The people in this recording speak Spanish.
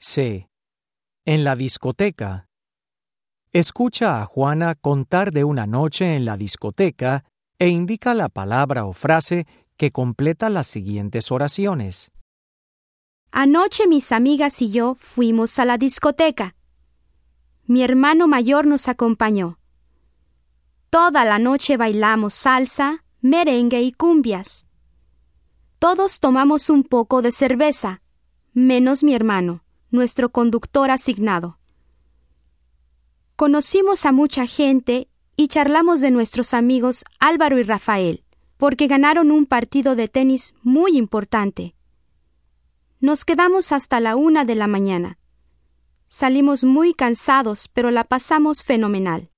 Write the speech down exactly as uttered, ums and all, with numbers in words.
C. En la discoteca. Escucha a Juana contar de una noche en la discoteca e indica la palabra o frase que completa las siguientes oraciones. Anoche mis amigas y yo fuimos a la discoteca. Mi hermano mayor nos acompañó. Toda la noche bailamos salsa, merengue y cumbias. Todos tomamos un poco de cerveza, menos mi hermano, nuestro conductor asignado. Conocimos a mucha gente y charlamos de nuestros amigos Álvaro y Rafael, porque ganaron un partido de tenis muy importante. Nos quedamos hasta la una de la mañana. Salimos muy cansados, pero la pasamos fenomenal.